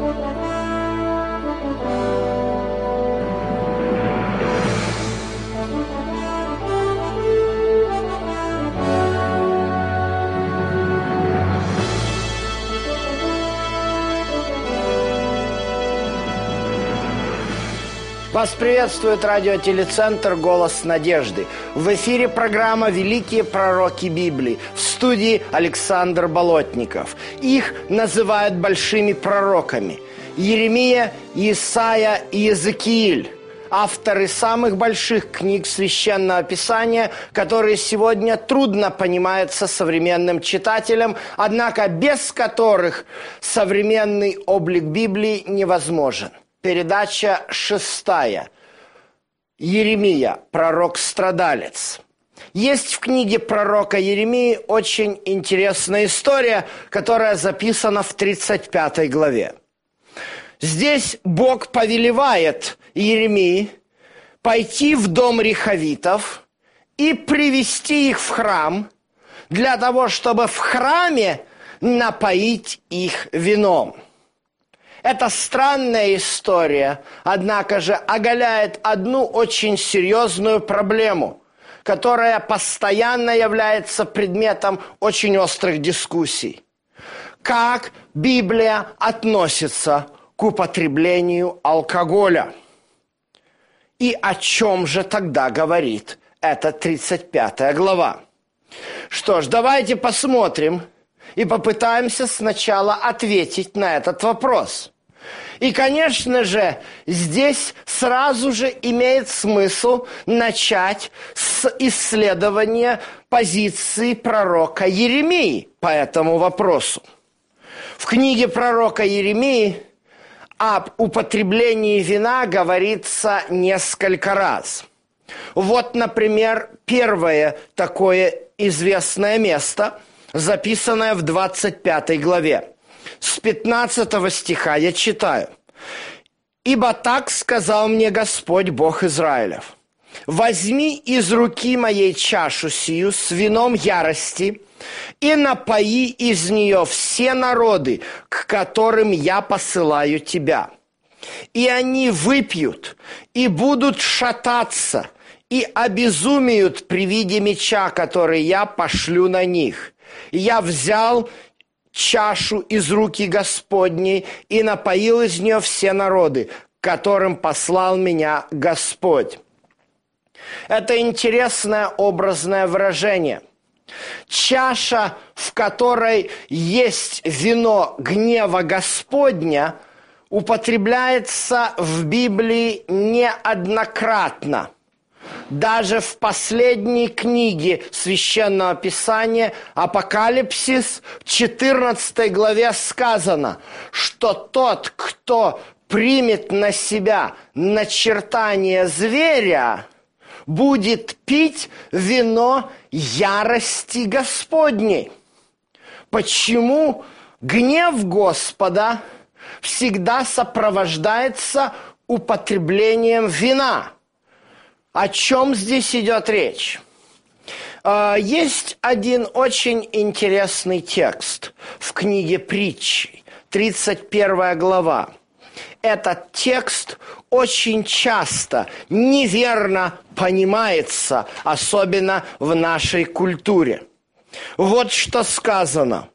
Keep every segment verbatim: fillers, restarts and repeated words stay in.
Вас приветствует радиотелецентр «Голос надежды». В эфире программа «Великие пророки Библии». В студии Александр Болотников. Их называют большими пророками. Иеремия, Исаия и Иезекииль. Авторы самых больших книг Священного Писания, которые сегодня трудно понимаются современным читателям, однако без которых современный облик Библии невозможен. Передача шестая. Иеремия, пророк-страдалец. Есть в книге пророка Иеремии очень интересная история, которая записана в тридцать пятой главе. Здесь Бог повелевает Иеремии пойти в дом рехавитов и привести их в храм для того, чтобы в храме напоить их вином. Эта странная история, однако же, оголяет одну очень серьезную проблему, которая постоянно является предметом очень острых дискуссий. Как Библия относится к употреблению алкоголя? И о чем же тогда говорит эта тридцать пятая глава? Что ж, давайте посмотрим и попытаемся сначала ответить на этот вопрос. И, конечно же, здесь сразу же имеет смысл начать с исследования позиции пророка Иеремии по этому вопросу. В книге пророка Иеремии об употреблении вина говорится несколько раз. Вот, например, первое такое известное место, записанное в двадцать пятой главе. С пятнадцатого стиха я читаю. «Ибо так сказал мне Господь Бог Израилев: возьми из руки моей чашу сию с вином ярости и напои из нее все народы, к которым я посылаю тебя. И они выпьют, и будут шататься, и обезумеют при виде меча, который я пошлю на них. И я взял чашу из руки Господней и напоил из нее все народы, к которым послал меня Господь». Это интересное образное выражение. Чаша, в которой есть вино гнева Господня, употребляется в Библии неоднократно. Даже в последней книге Священного Писания «Апокалипсис» в четырнадцатой главе сказано, что тот, кто примет на себя начертание зверя, будет пить вино ярости Господней. Почему гнев Господа всегда сопровождается употреблением вина? О чем здесь идет речь? Есть один очень интересный текст в книге Притчи, тридцать первая глава. Этот текст очень часто неверно понимается, особенно в нашей культуре. Вот что сказано.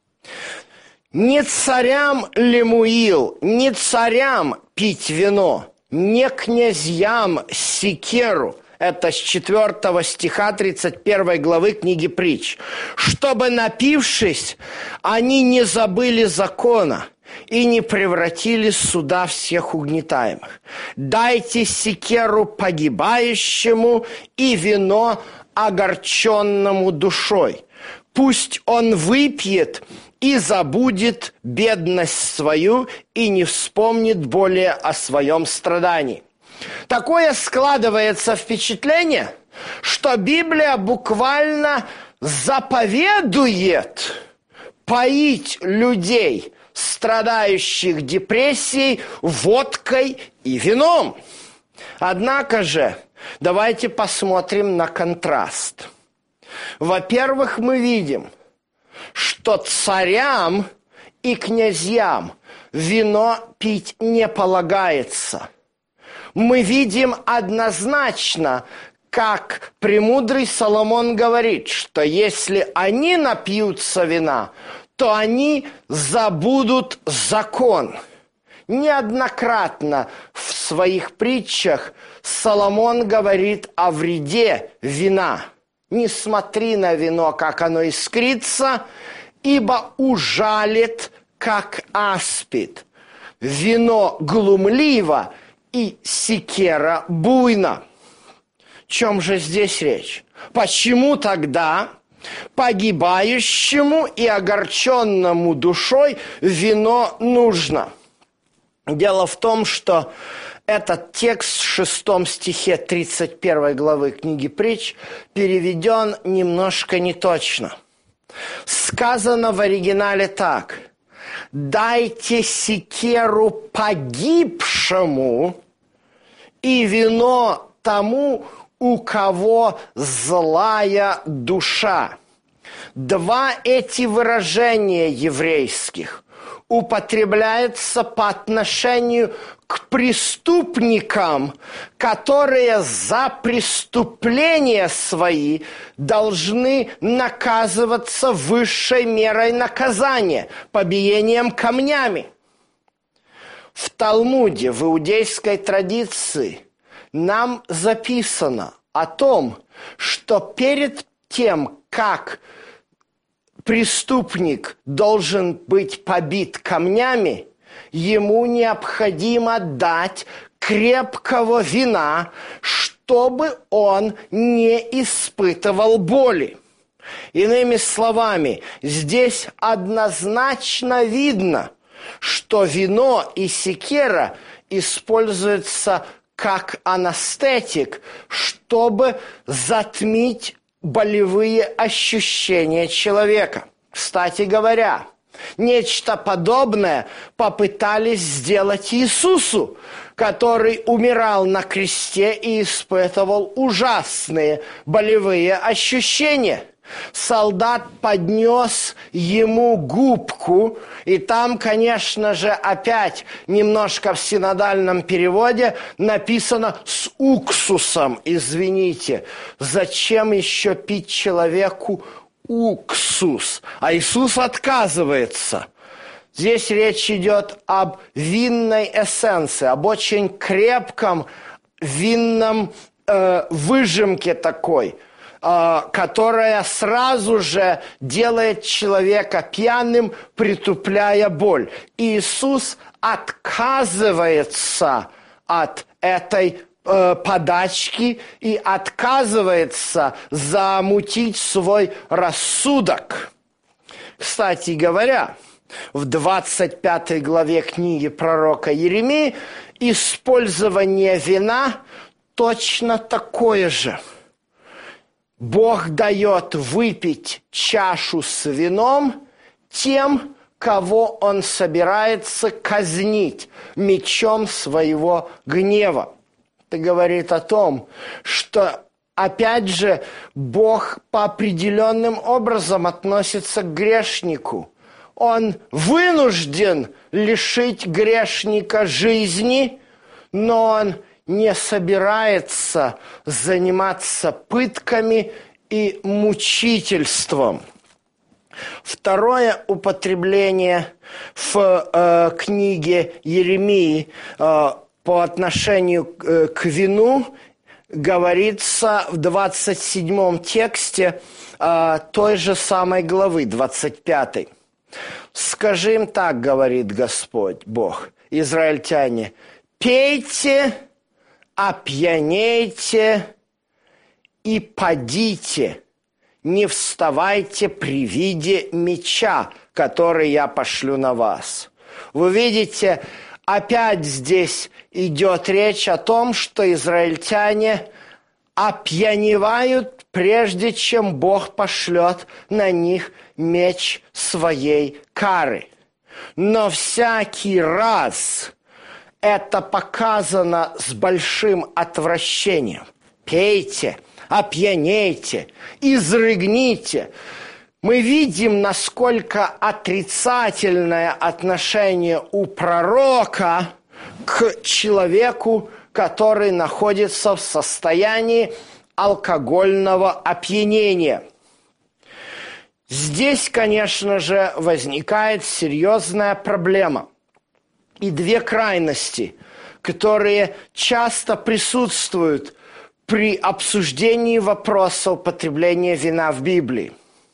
«Не царям Лемуил, не царям пить вино, не князьям секеру». Это с четвёртого стиха тридцать первой главы книги Притч. «Чтобы, напившись, они не забыли закона и не превратили суда всех угнетаемых. Дайте секеру погибающему и вино огорченному душой. Пусть он выпьет и забудет бедность свою и не вспомнит более о своем страдании». Такое складывается впечатление, что Библия буквально заповедует поить людей, страдающих депрессией, водкой и вином. Однако же, давайте посмотрим на контраст. Во-первых, мы видим, что царям и князьям вино пить не полагается. Мы видим однозначно, как премудрый Соломон говорит, что если они напьются вина, то они забудут закон. Неоднократно в своих притчах Соломон говорит о вреде вина. «Не смотри на вино, как оно искрится, ибо ужалит, как аспид. Вино глумливо, и секера буйна». О чем же здесь речь? Почему тогда погибающему и огорченному душой вино нужно? Дело в том, что этот текст в шестом стихе тридцать первой главы книги Притч переведен немножко неточно. Сказано в оригинале так: «Дайте секеру погибшему и вино тому, у кого злая душа». Два эти выражения еврейских употребляются по отношению к преступникам, которые за преступления свои должны наказываться высшей мерой наказания, побиением камнями. В Талмуде, в иудейской традиции, нам записано о том, что перед тем, как преступник должен быть побит камнями, ему необходимо дать крепкого вина, чтобы он не испытывал боли. Иными словами, здесь однозначно видно, что вино и секера используются как анестетик, чтобы затмить болевые ощущения человека. Кстати говоря, нечто подобное попытались сделать Иисусу, который умирал на кресте и испытывал ужасные болевые ощущения. Солдат поднес ему губку, и там, конечно же, опять немножко в синодальном переводе написано «с уксусом». Извините, зачем еще пить человеку уксус? А Иисус отказывается. Здесь речь идет об винной эссенции, об очень крепком винном э, выжимке такой, которая сразу же делает человека пьяным, притупляя боль. Иисус отказывается от этой э, подачки и отказывается замутить свой рассудок. Кстати говоря, в двадцать пятой главе книги пророка Иеремии использование вина точно такое же. Бог дает выпить чашу с вином тем, кого Он собирается казнить мечом своего гнева. Это говорит о том, что, опять же, Бог по определенным образом относится к грешнику. Он вынужден лишить грешника жизни, но Он не собирается заниматься пытками и мучительством. Второе употребление в э, книге Иеремии э, по отношению э, к вину говорится в двадцать седьмом тексте э, той же самой главы, двадцать пятой. «Скажи им так, говорит Господь Бог, израильтяне, пейте, опьянейте и падите, не вставайте при виде меча, который я пошлю на вас». Вы видите, опять здесь идет речь о том, что израильтяне опьяневают, прежде чем Бог пошлет на них меч своей кары. Но всякий раз это показано с большим отвращением. Пейте, опьянейте, изрыгните. мы видим, насколько отрицательное отношение у пророка к человеку, который находится в состоянии алкогольного опьянения. Здесь, конечно же, возникает серьезная проблема. И две крайности, которые часто присутствуют при обсуждении вопроса употребления вина в Библии.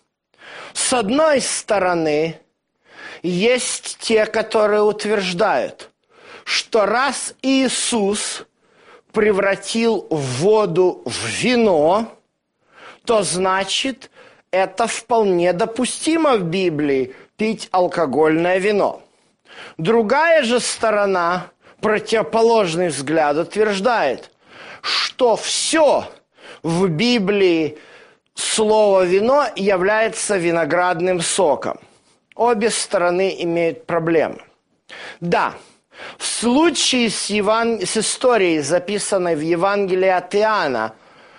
С одной стороны, есть те, которые утверждают, что раз Иисус превратил воду в вино, то значит, это вполне допустимо в Библии пить алкогольное вино. Другая же сторона, противоположный взгляд, утверждает, что все в Библии слово «вино» является виноградным соком. Обе стороны имеют проблемы. Да, в случае с, Еван... с историей, записанной в Евангелии от Иоанна,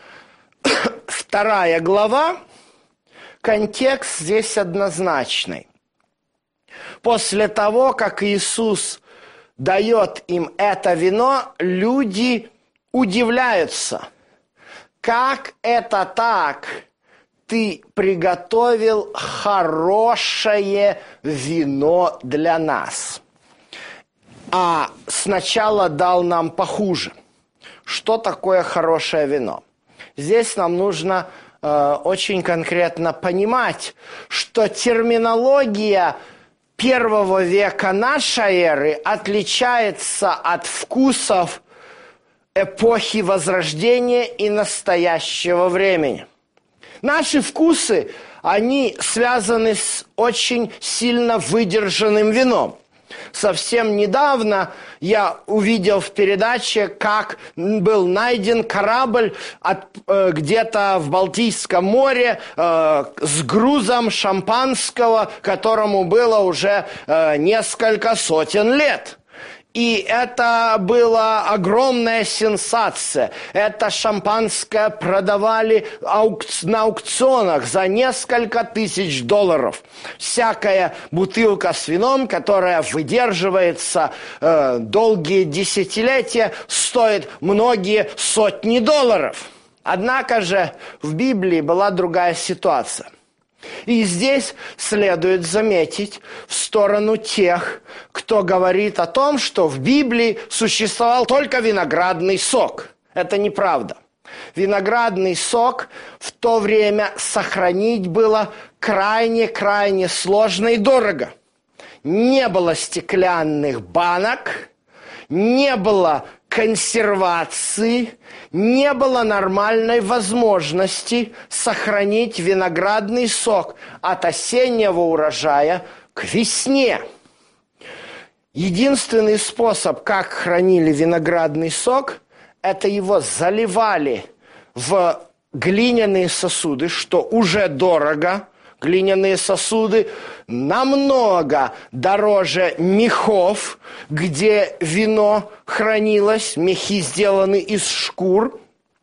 вторая глава, контекст здесь однозначный. После того, как Иисус дает им это вино, люди удивляются, как это так? Ты приготовил хорошее вино для нас, а сначала дал нам похуже. Что такое хорошее вино? Здесь нам нужно э, очень конкретно понимать, что терминология первого века нашей эры отличается от вкусов эпохи Возрождения и настоящего времени. Наши вкусы, они связаны с очень сильно выдержанным вином. Совсем недавно я увидел в передаче, как был найден корабль от, э, где-то в Балтийском море э, с грузом шампанского, которому было уже э, несколько сотен лет. И это была огромная сенсация. Это шампанское продавали на аукционах за несколько тысяч долларов. Всякая бутылка с вином, которая выдерживается э, долгие десятилетия, стоит многие сотни долларов. Однако же в Библии была другая ситуация. И здесь следует заметить в сторону тех, кто говорит о том, что в Библии существовал только виноградный сок. Это неправда. Виноградный сок в то время сохранить было крайне-крайне сложно и дорого. Не было стеклянных банок, не было консервации, не было нормальной возможности сохранить виноградный сок от осеннего урожая к весне. Единственный способ, как хранили виноградный сок, это его заливали в глиняные сосуды, что уже дорого. Глиняные сосуды намного дороже мехов, где вино хранилось. Мехи сделаны из шкур.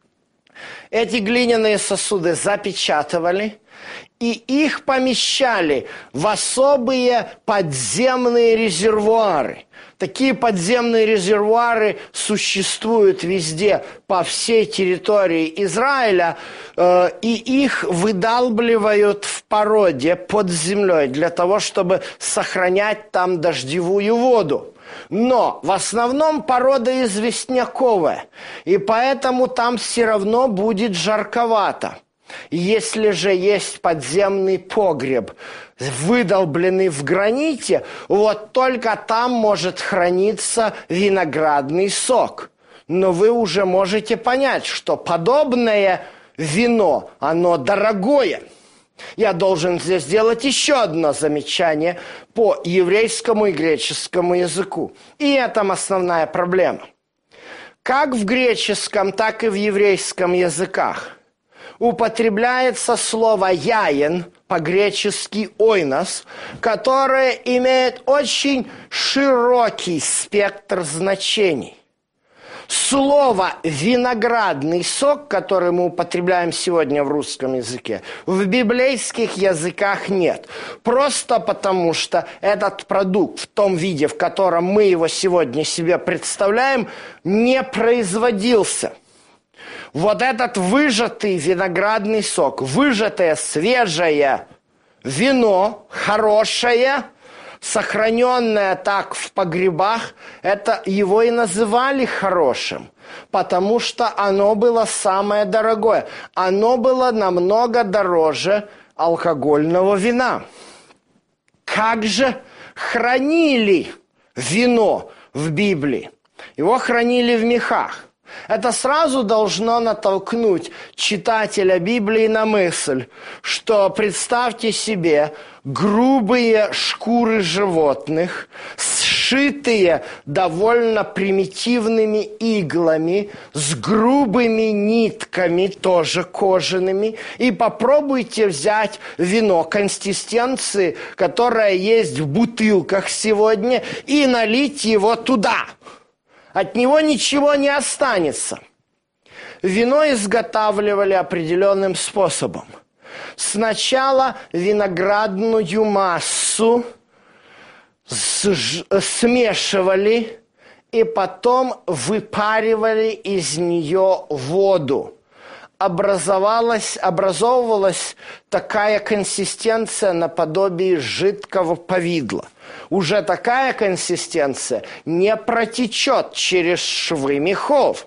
Эти глиняные сосуды запечатывали, и их помещали в особые подземные резервуары. Такие подземные резервуары существуют везде, по всей территории Израиля, э, и их выдалбливают в породе под землей для того, чтобы сохранять там дождевую воду. Но в основном порода известняковая, и поэтому там все равно будет жарковато. Если же есть подземный погреб, выдолбленный в граните, вот только там может храниться виноградный сок. Но вы уже можете понять, что подобное вино, оно дорогое. Я должен здесь сделать еще одно замечание по еврейскому и греческому языку. И это основная проблема. Как в греческом, так и в еврейском языках употребляется слово «яин», по-гречески «ойнос», которое имеет очень широкий спектр значений. Слово «виноградный сок», который мы употребляем сегодня в русском языке, в библейских языках нет. Просто потому, что этот продукт в том виде, в котором мы его сегодня себе представляем, не производился. Вот этот выжатый виноградный сок, выжатое свежее вино, хорошее, сохраненное так в погребах, это его и называли хорошим, потому что оно было самое дорогое. Оно было намного дороже алкогольного вина. Как же хранили вино в Библии? Его хранили в мехах. Это сразу должно натолкнуть читателя Библии на мысль, что представьте себе грубые шкуры животных, сшитые довольно примитивными иглами, с грубыми нитками, тоже кожаными, и попробуйте взять вино консистенции, которое есть в бутылках сегодня, и налить его туда. От него ничего не останется. Вино изготавливали определенным способом. Сначала виноградную массу смешивали и потом выпаривали из нее воду. Образовалась, образовывалась такая консистенция наподобие жидкого повидла. Уже такая консистенция не протечет через швы мехов.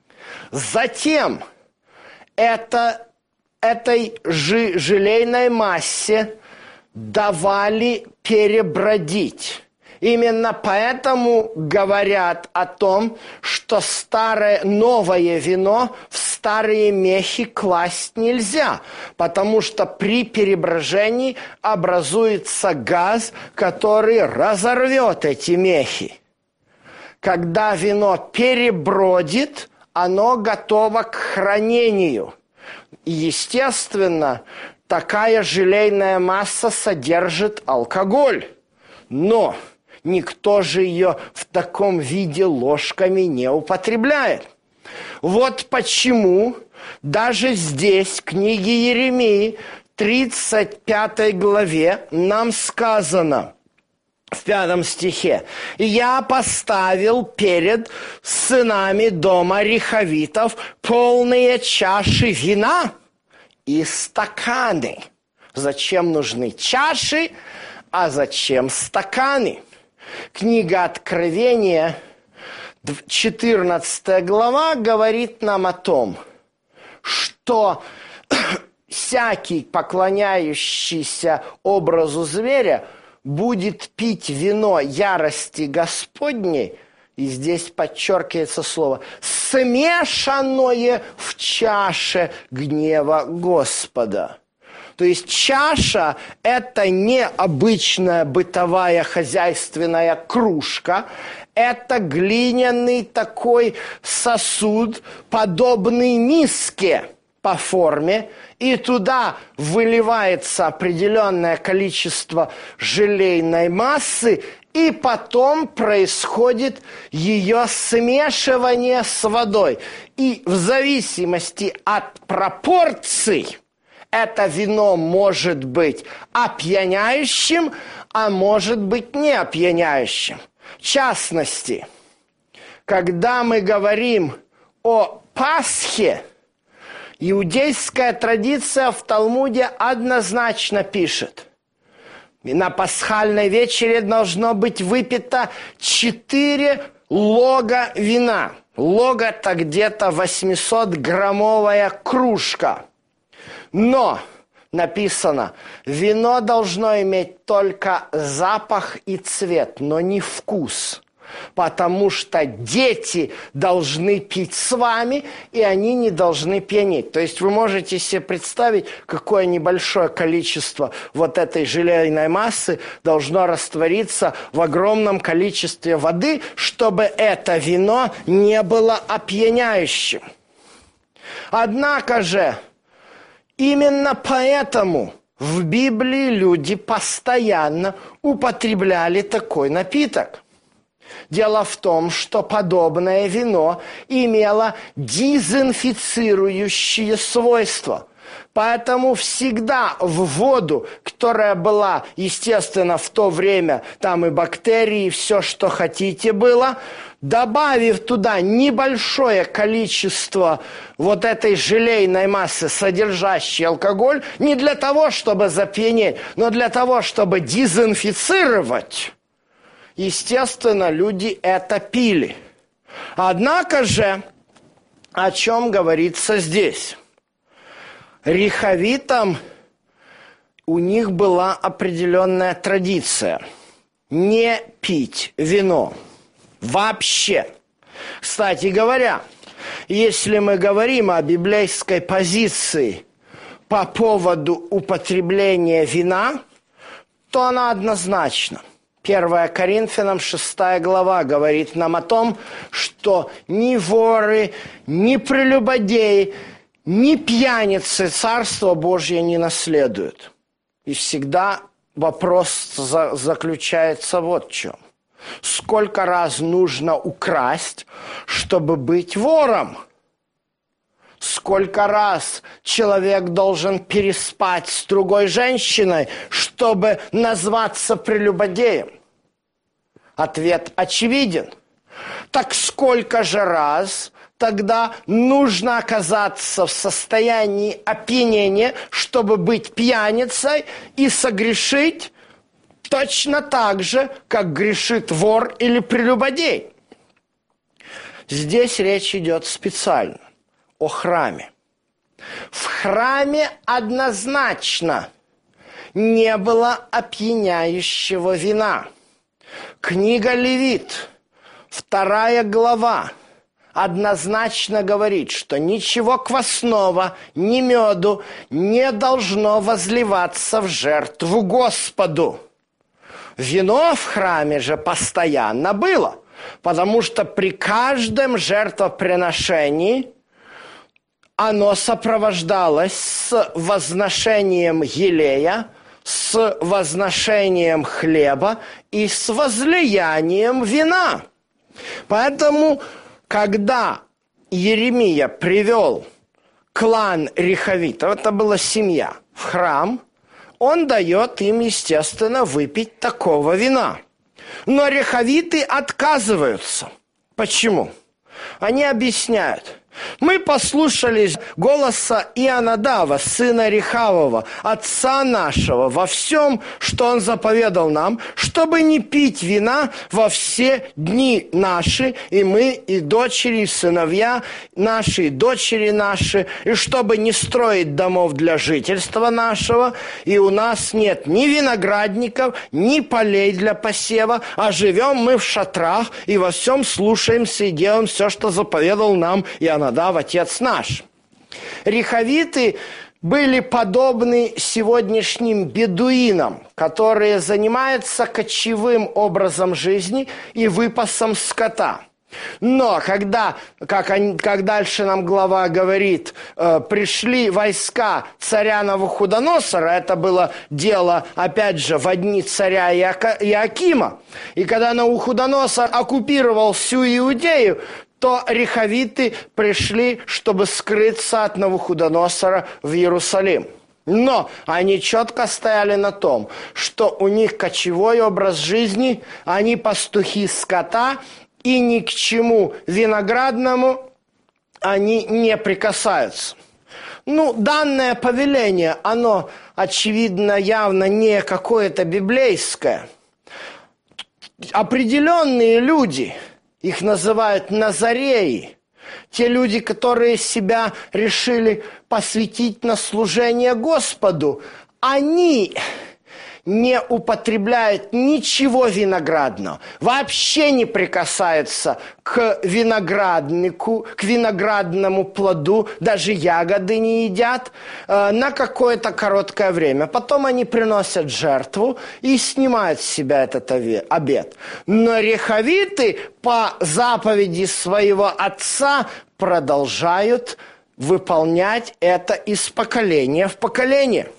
Затем это, этой жи, желейной массе давали перебродить. Именно поэтому говорят о том, что старое, новое вино в старые мехи класть нельзя, потому что при переброжении образуется газ, который разорвет эти мехи. Когда вино перебродит, оно готово к хранению. И, естественно, такая желейная масса содержит алкоголь. Но никто же ее в таком виде ложками не употребляет. Вот почему даже здесь, в книге Иеремии, тридцать пятой главе, нам сказано в пятом стихе: «Я поставил перед сынами дома рехавитов полные чаши вина и стаканы». Зачем нужны чаши, а зачем стаканы? Книга Откровения, четырнадцатая глава, говорит нам о том, что всякий, поклоняющийся образу зверя, будет пить вино ярости Господней, и здесь подчеркивается слово, смешанное в чаше гнева Господа. То есть чаша – это не обычная бытовая хозяйственная кружка, это глиняный такой сосуд, подобный миске по форме, и туда выливается определенное количество желейной массы, и потом происходит ее смешивание с водой. И в зависимости от пропорций это вино может быть опьяняющим, а может быть не опьяняющим. В частности, когда мы говорим о Пасхе, иудейская традиция в Талмуде однозначно пишет: на пасхальной вечере должно быть выпито четыре лога вина. Лог – это где-то восьмисотграммовая кружка. Но написано, вино должно иметь только запах и цвет, но не вкус. Потому что дети должны пить с вами, и они не должны пьянеть. То есть вы можете себе представить, какое небольшое количество вот этой желейной массы должно раствориться в огромном количестве воды, чтобы это вино не было опьяняющим. Однако же, именно поэтому в Библии люди постоянно употребляли такой напиток. Дело в том, что подобное вино имело дезинфицирующие свойства. Поэтому всегда в воду, которая была, естественно, в то время, там и бактерии, и все, что хотите было, добавив туда небольшое количество вот этой желейной массы, содержащей алкоголь, не для того, чтобы запьянеть, но для того, чтобы дезинфицировать, естественно, люди это пили. Однако же, о чем говорится здесь? Рехавитам у них была определенная традиция не пить вино вообще. Кстати говоря, если мы говорим о библейской позиции по поводу употребления вина, то она однозначна. первое Коринфянам шестая глава говорит нам о том, что ни воры, ни прелюбодеи, ни пьяницы Царство Божье не наследуют. И всегда вопрос за, заключается вот в чем. Сколько раз нужно украсть, чтобы быть вором? Сколько раз человек должен переспать с другой женщиной, чтобы назваться прелюбодеем? Ответ очевиден. Так сколько же раз тогда нужно оказаться в состоянии опьянения, чтобы быть пьяницей и согрешить точно так же, как грешит вор или прелюбодей? Здесь речь идет специально о храме. В храме однозначно не было опьяняющего вина. Книга Левит, вторая глава, однозначно говорит, что ничего квасного, ни меду не должно возливаться в жертву Господу. Вино в храме же постоянно было, потому что при каждом жертвоприношении оно сопровождалось с возношением елея, с возношением хлеба и с возлиянием вина. Поэтому, когда Иеремия привел клан рехавитов, это была семья, в храм, он дает им, естественно, выпить такого вина. Но рехавиты отказываются. Почему? Они объясняют. Мы послушались голоса Ионадава, сына Рехавова, отца нашего, во всем, что он заповедал нам, чтобы не пить вина во все дни наши, и мы, и дочери, и сыновья наши, и дочери наши, и чтобы не строить домов для жительства нашего, и у нас нет ни виноградников, ни полей для посева, а живем мы в шатрах, и во всем слушаемся и делаем все, что заповедал нам Ионадав, отец наш. Рехавиты были подобны сегодняшним бедуинам, которые занимаются кочевым образом жизни и выпасом скота. Но когда, как, они, как дальше нам глава говорит, э, пришли войска царя Навуходоносора, это было дело, опять же, в дни царя Иока, Иоакима, и когда Навуходоносор оккупировал всю Иудею, то рехавиты пришли, чтобы скрыться от Навуходоносора в Иерусалим. Но они четко стояли на том, что у них кочевой образ жизни, они пастухи скота, и ни к чему виноградному они не прикасаются. Ну, данное повеление, оно, очевидно, явно не какое-то библейское. Определенные люди, их называют назареи, те люди, которые себя решили посвятить на служение Господу, они не употребляют ничего виноградного, вообще не прикасаются к винограднику, к виноградному плоду, даже ягоды не едят э, на какое-то короткое время. Потом они приносят жертву и снимают с себя этот обет. Но рехавиты по заповеди своего отца продолжают выполнять это из поколения в поколение.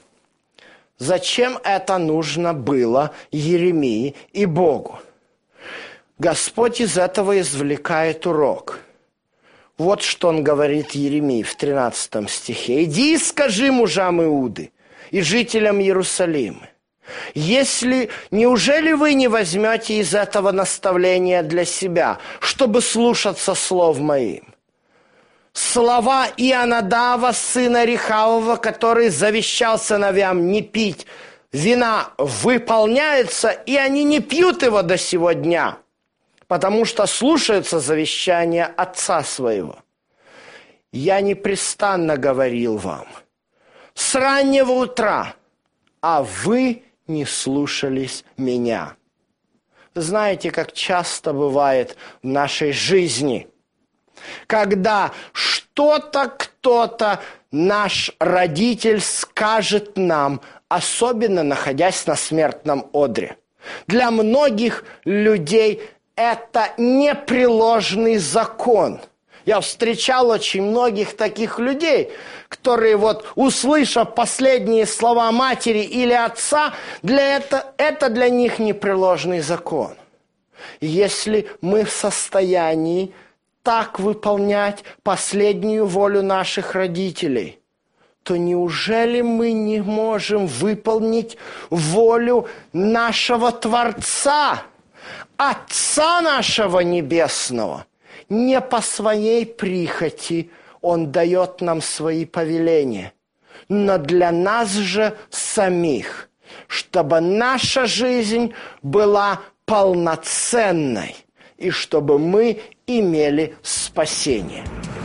Зачем это нужно было Иеремии и Богу? Господь из этого извлекает урок. Вот что он говорит Иеремии в тринадцатом стихе. «Иди и скажи мужам Иуды и жителям Иерусалима, если неужели вы не возьмете из этого наставления для себя, чтобы слушаться слов моим? Слова Ионадава, сына Рехавова, который завещал сыновьям не пить вина, выполняются, и они не пьют его до сего дня, потому что слушаются завещания отца своего. Я непрестанно говорил вам с раннего утра, а вы не слушались меня». Знаете, как часто бывает в нашей жизни, когда что-то кто-то, наш родитель, скажет нам, особенно находясь на смертном одре. Для многих людей это непреложный закон. Я встречал очень многих таких людей, которые вот, услышав последние слова матери или отца, для это, это для них непреложный закон. Если мы в состоянии так выполнять последнюю волю наших родителей, то неужели мы не можем выполнить волю нашего Творца, Отца нашего Небесного? Не по своей прихоти Он дает нам свои повеления, но для нас же самих, чтобы наша жизнь была полноценной и чтобы мы имели спасение.